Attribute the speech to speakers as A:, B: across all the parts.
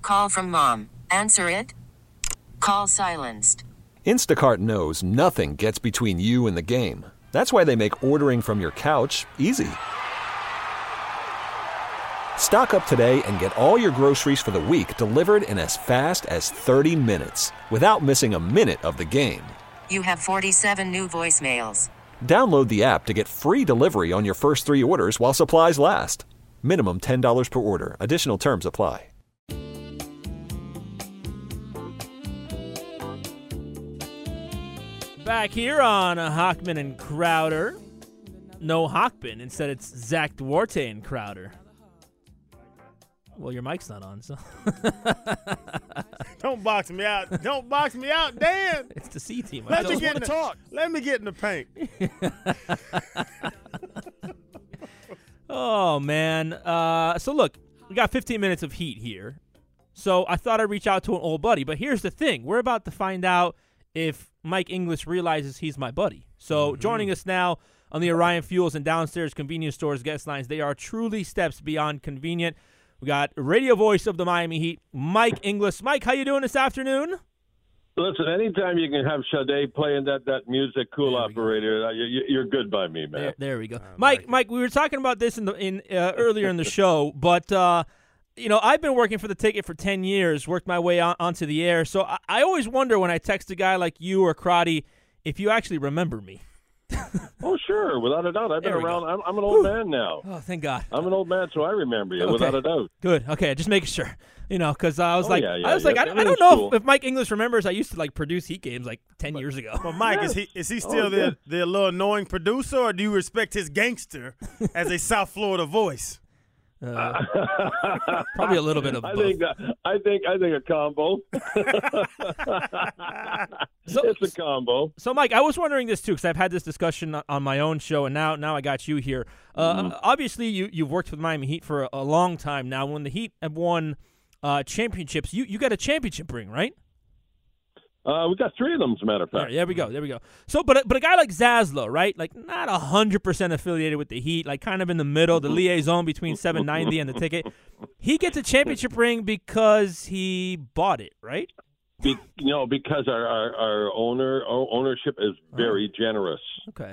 A: Call from mom. Answer it. Call silenced.
B: Instacart knows nothing gets between you and the game. That's why they make ordering from your couch easy. Stock up today and get all your groceries for the week delivered in as fast as 30 minutes without missing a minute of the game.
A: You have 47 new voicemails.
B: Download the app to get free delivery on your first 3 orders while supplies last. Minimum $10 per order. Additional terms apply.
C: Back here on Hochman and Crowder. No Hochman. Instead, it's Zach Duarte and Crowder. Well, your mic's not on, so.
D: Don't box me out. Don't box me out, Dan.
C: It's the C team.
D: Let me get in the Let me get in the paint.
C: Oh, man. So, look, we got 15 minutes of heat here. So I thought I'd reach out to an old buddy. But here's the thing. We're about to find out if Mike Inglis realizes he's my buddy. So joining us now on the Orion Fuels and Downstairs Convenience Stores guest lines, they are truly steps beyond convenient. We got radio voice of the Miami Heat, Mike Inglis. Mike, how you doing this afternoon?
E: Listen, anytime you can have Sade playing that music, cool operator, you're good by me, man.
C: There we go. Mike, we were talking about this earlier in the show, but I've been working for the ticket for 10 years, worked my way onto the air. So I always wonder when I text a guy like you or Crotty if you actually remember me.
E: Oh, sure, without a doubt. I've been around. I'm an old man now.
C: Oh, thank God.
E: I'm an old man, so I remember you,
C: okay.
E: without a doubt.
C: Good. Okay, just making sure. Because I was I don't know if Mike Inglis remembers. I used to produce Heat games 10 years ago.
D: Well, Mike, is he still the little annoying producer, or do you respect his gangster as a South Florida voice?
C: Probably a little bit of both.
E: I think a combo. It's a combo.
C: So, Mike, I was wondering this too, because I've had this discussion on my own show, and now I got you here. Obviously, you've worked with Miami Heat for a long time now. When the Heat have won championships, you got a championship ring, right?
E: We got 3 of them, as a matter of fact.
C: Right, there we go. So, but a guy like Zaslow, right? Not 100% affiliated with the Heat, kind of in the middle, the liaison between 790 and the ticket. He gets a championship ring because he bought it, right?
E: Because our ownership is very generous.
C: Okay.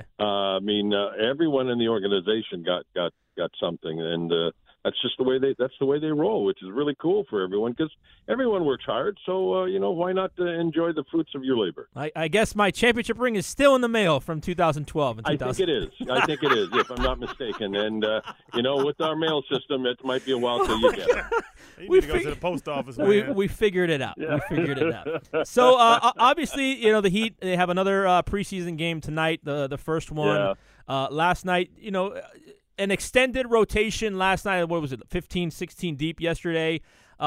E: Everyone in the organization got something, and that's just the way they roll, which is really cool for everyone because everyone works hard. So why not enjoy the fruits of your labor?
C: I guess my championship ring is still in the mail from 2012 and 2000.
E: I think it is, if I'm not mistaken. And with our mail system, it might be a while till you get it.
D: You need to go to the post office, man.
C: We figured it out. Yeah. We figured it out. So obviously, the Heat, they have another preseason game tonight. The first one last night. An extended rotation last night. What was it? 15, 16 deep yesterday.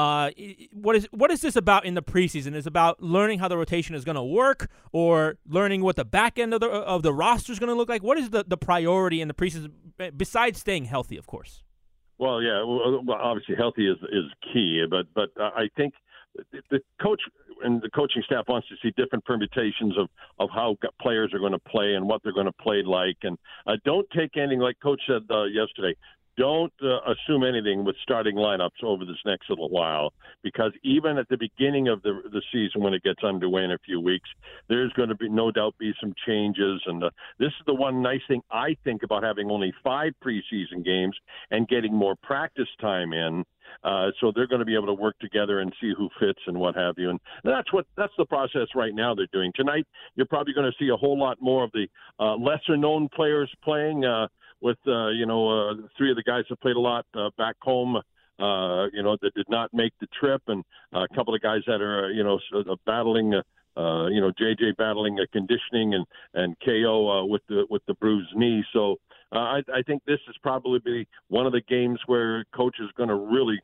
C: What is this about in the preseason? Is it about learning how the rotation is going to work, or learning what the back end of the roster is going to look like? What is the priority in the preseason besides staying healthy, of course?
E: Well, yeah. Well, obviously, healthy is key, but I think the coach and the coaching staff wants to see different permutations of how players are going to play and what they're going to play like. And don't take anything, like Coach said yesterday, don't assume anything with starting lineups over this next little while, because even at the beginning of the season, when it gets underway in a few weeks, there's going to be no doubt some changes. And this is the one nice thing I think about having only 5 preseason games and getting more practice time in. So they're going to be able to work together and see who fits and what have you. And that's the process right now they're doing. Tonight, you're probably going to see a whole lot more of the lesser-known players playing with 3 of the guys that played a lot back home, that did not make the trip, and a couple of guys that are, battling JJ battling conditioning and KO with the bruised knee. So I think this is probably one of the games where coach is going to really,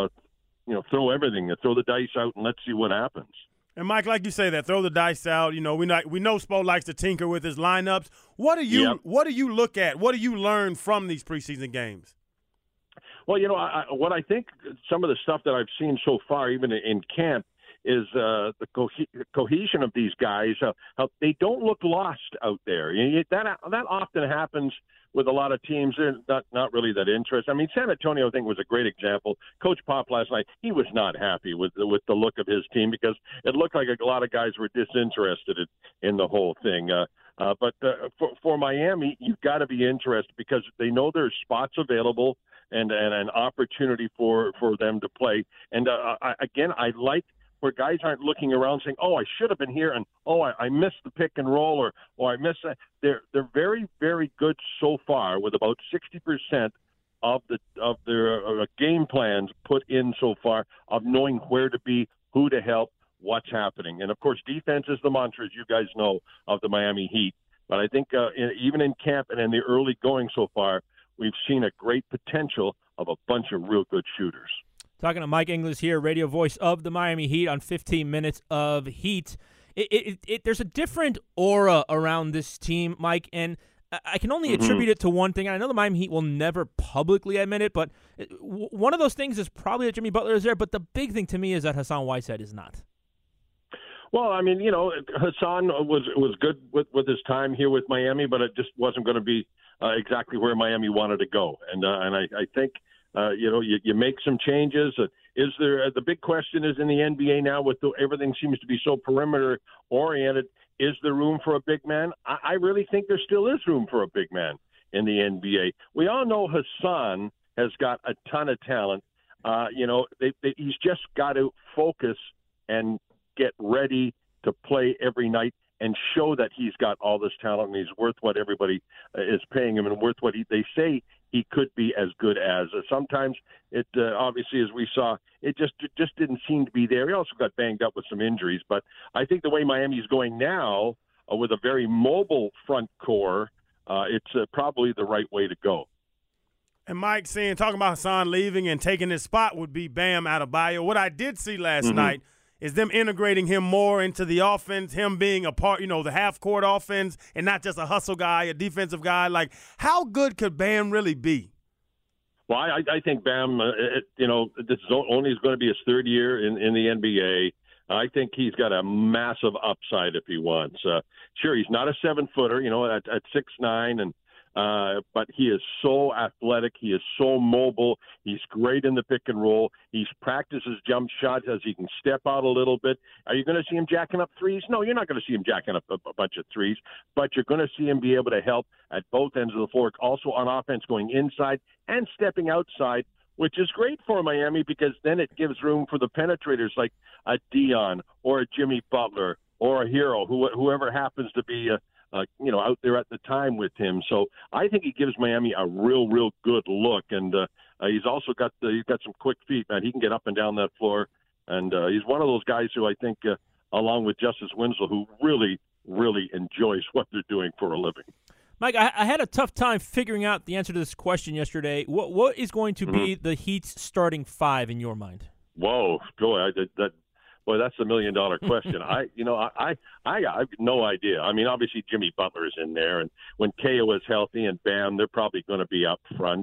E: throw everything, throw the dice out, and let's see what happens.
D: And Mike, like you say, that throw the dice out. We know Spo likes to tinker with his lineups. What do you look at? What do you learn from these preseason games?
E: Well, what I think some of the stuff that I've seen so far, even in camp, is the cohesion of these guys. How they don't look lost out there. That often happens with a lot of teams. They're not really that interested. I mean, San Antonio, I think, was a great example. Coach Pop last night, he was not happy with the look of his team because it looked like a lot of guys were disinterested in the whole thing. But for Miami, you've got to be interested because they know there's spots available and an opportunity for them to play. And I like where guys aren't looking around saying, "Oh, I should have been here," and "Oh, I missed the pick and roll," or I missed that. They're very, very good so far with about 60% of their game plans put in so far of knowing where to be, who to help, what's happening. And of course, defense is the mantra, as you guys know, of the Miami Heat. But I think even in camp and in the early going so far, we've seen a great potential of a bunch of real good shooters.
C: Talking to Mike Inglis here, radio voice of the Miami Heat on 15 Minutes of Heat. There's a different aura around this team, Mike, and I can only attribute it to one thing. I know the Miami Heat will never publicly admit it, but one of those things is probably that Jimmy Butler is there, but the big thing to me is that Hassan Whiteside is not.
E: Well, I mean, Hassan was good with his time here with Miami, but it just wasn't going to be exactly where Miami wanted to go. And I think – you make some changes. Is there the big question is in the NBA now with everything seems to be so perimeter oriented? Is there room for a big man? I really think there still is room for a big man in the NBA. We all know Hassan has got a ton of talent. He's just got to focus and get ready to play every night and show that he's got all this talent and he's worth what everybody is paying him and worth what they say he could be as good as. Sometimes it obviously, as we saw, it just didn't seem to be there. He also got banged up with some injuries. But I think the way Miami's going now with a very mobile front core, it's probably the right way to go.
D: And Mike talking about Hassan leaving and taking his spot would be Bam Adebayo. What I did see last night is them integrating him more into the offense, him being a part, the half-court offense and not just a hustle guy, a defensive guy. Like, how good could Bam really be?
E: Well, I think Bam, this is only going to be his third year in the NBA. I think he's got a massive upside if he wants. Sure, he's not a 7-footer, at 6'9", but he is so athletic. He is so mobile. He's great in the pick and roll. He practices jump shots as he can step out a little bit. Are you going to see him jacking up threes? No, you're not going to see him jacking up a bunch of threes, but you're going to see him be able to help at both ends of the floor, also on offense going inside and stepping outside, which is great for Miami because then it gives room for the penetrators like a Dion or a Jimmy Butler or a Hero, whoever happens to be out there at the time with him. So I think he gives Miami a real good look, and he's also got some quick feet, man. He can get up and down that floor, and he's one of those guys who I think, along with Justice Winslow, who really enjoys what they're doing for a living.
C: Mike, I had a tough time figuring out the answer to this question yesterday. What is going to be the Heat's starting five in your mind?
E: Whoa, boy, Boy, that's $1 million question. I have no idea. I mean, obviously Jimmy Butler is in there, and when K.O. is healthy and Bam, they're probably going to be up front.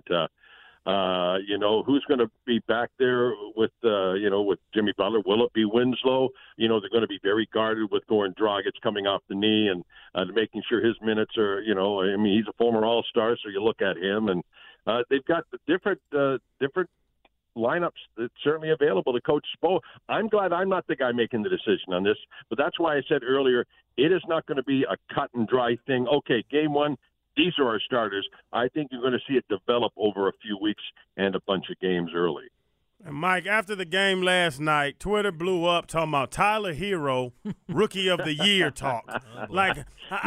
E: Who's going to be back there with Jimmy Butler? Will it be Winslow? They're going to be very guarded with Goran Dragic coming off the knee and making sure his minutes are. He's a former All-Star, so you look at him, and they've got different lineups that's certainly available to Coach Spo. I'm glad I'm not the guy making the decision on this, but that's why I said earlier, it is not going to be a cut and dry thing. Okay, game one, these are our starters. I think you're going to see it develop over a few weeks and a bunch of games early.
D: And Mike, after the game last night, Twitter blew up talking about Tyler Hero, Rookie of the Year talk. Mike,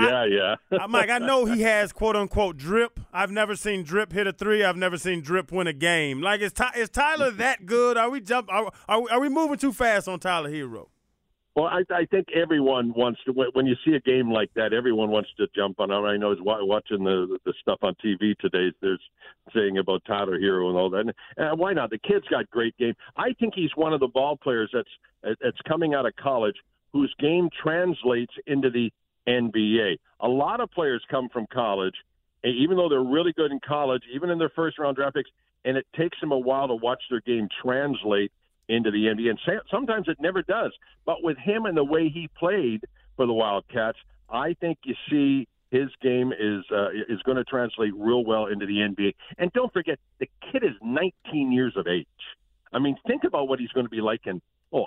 D: I know he has quote-unquote drip. I've never seen drip hit a three. I've never seen drip win a game. Like, is Tyler that good? Are we moving too fast on Tyler Hero?
E: Well, I think everyone wants to. When you see a game like that, everyone wants to jump on. I know I was watching the stuff on TV today. There's saying about Tyler Hero and all that. And why not? The kid's got great game. I think he's one of the ball players that's coming out of college whose game translates into the NBA. A lot of players come from college, even though they're really good in college, even in their first-round draft picks, and it takes them a while to watch their game translate into the NBA. And sometimes it never does. But with him and the way he played for the Wildcats, I think you see his game is going to translate real well into the NBA. And don't forget, the kid is 19 years of age. I mean, think about what he's going to be like in,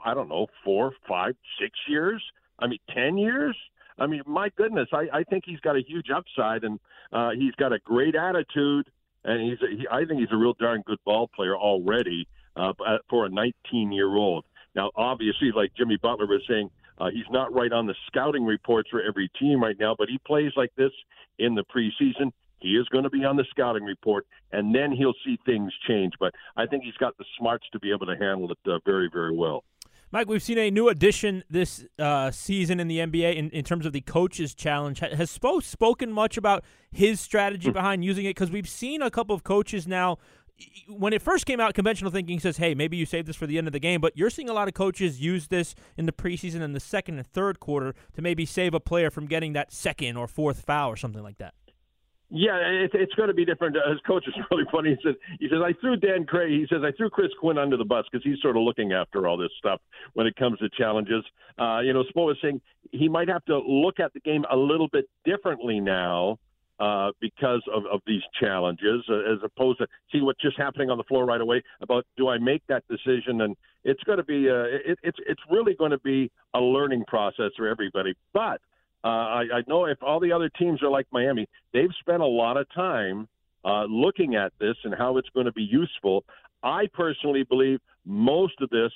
E: 4, 5, 6 years. 10 years. My goodness, I think he's got a huge upside, and he's got a great attitude, and I think he's a real darn good ball player already for a 19-year-old. Now, obviously, like Jimmy Butler was saying, he's not right on the scouting reports for every team right now, but he plays like this in the preseason. He is going to be on the scouting report, and then he'll see things change. But I think he's got the smarts to be able to handle it very, very well.
C: Mike, we've seen a new addition this season in the NBA in terms of the Coach's Challenge. Has spoken much about his strategy behind using it? Because we've seen a couple of coaches now. When it first came out, conventional thinking says, hey, maybe you save this for the end of the game. But you're seeing a lot of coaches use this in the preseason and the second and third quarter to maybe save a player from getting that second or fourth foul or something like that.
E: Yeah, it's going to be different. His coach is really funny. He says, I threw Dan Craig. He says, I threw Chris Quinn under the bus because he's sort of looking after all this stuff when it comes to challenges. Spo was saying he might have to look at the game a little bit differently now because of these challenges, as opposed to see what's just happening on the floor right away about, do I make that decision? And it's going to be it's really going to be a learning process for everybody. But I know if all the other teams are like Miami, they've spent a lot of time looking at this and how it's going to be useful. I personally believe most of this,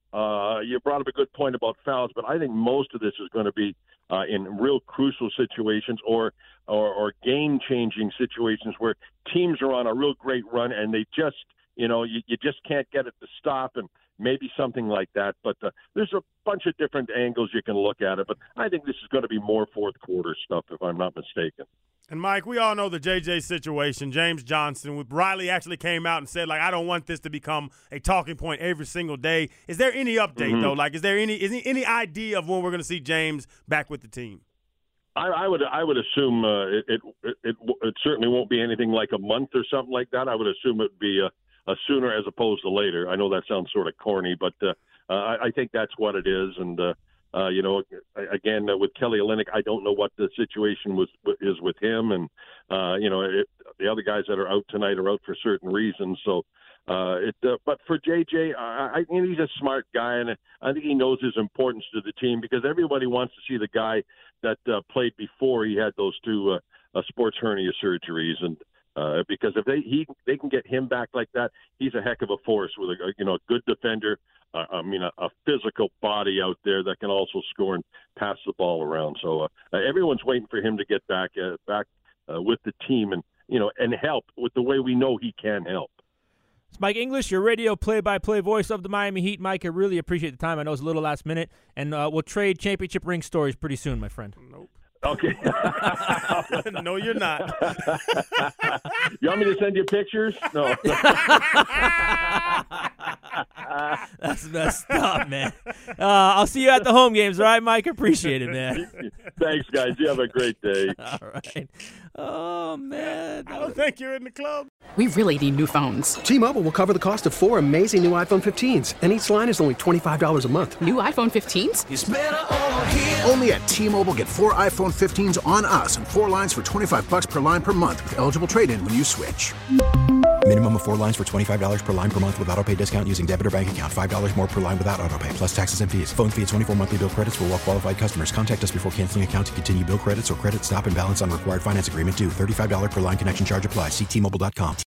E: you brought up a good point about fouls, but I think most of this is going to be in real crucial situations or game-changing situations where teams are on a real great run and they just, you just can't get it to stop, and maybe something like that. But there's a bunch of different angles you can look at it. But I think this is going to be more fourth quarter stuff, if I'm not mistaken.
D: And, Mike, we all know the J.J. situation. James Johnson, Riley actually came out and said, I don't want this to become a talking point every single day. Is there any update, though? Is there any idea of when we're going to see James back with the team?
E: I would assume it certainly won't be anything like a month or something like that. I would assume it would be a sooner as opposed to later. I know that sounds sort of corny, but I think that's what it is. And again, with Kelly Olynyk, I don't know what the situation is with him, and the other guys that are out tonight are out for certain reasons. So, but for JJ, I think he's a smart guy, and I think he knows his importance to the team because everybody wants to see the guy that played before he had those two sports hernia surgeries, and because if they can get him back like that, he's a heck of a force with a good defender. A physical body out there that can also score and pass the ball around. So everyone's waiting for him to get back with the team and help with the way we know he can help.
C: It's Mike English, your radio play-by-play voice of the Miami Heat. Mike, I really appreciate the time. I know it's a little last minute, and we'll trade championship ring stories pretty soon, my friend.
D: Nope.
E: Okay.
D: No, you're not.
E: You want me to send you pictures? No.
C: That's messed up, man. I'll see you at the home games, all right, Mike? Appreciate it, man.
E: Thanks, guys. You have a great day.
C: All right. Oh, man.
D: I don't think you're in the club.
F: We really need new phones.
G: T-Mobile will cover the cost of 4 amazing new iPhone 15s, and each line is only $25 a month.
F: New iPhone 15s?
H: It's better over here. Only at T-Mobile, get 4 iPhone 15s on us and 4 lines for $25 per line per month with eligible trade-in when you switch.
I: Minimum of 4 lines for $25 per line per month with autopay discount using debit or bank account. $5 more per line without autopay, plus taxes and fees. Phone fee at 24 monthly bill credits for well-qualified customers. Contact us before canceling account to continue bill credits or credit stop and balance on required finance agreement due. $35 per line connection charge applies. See T-Mobile.com.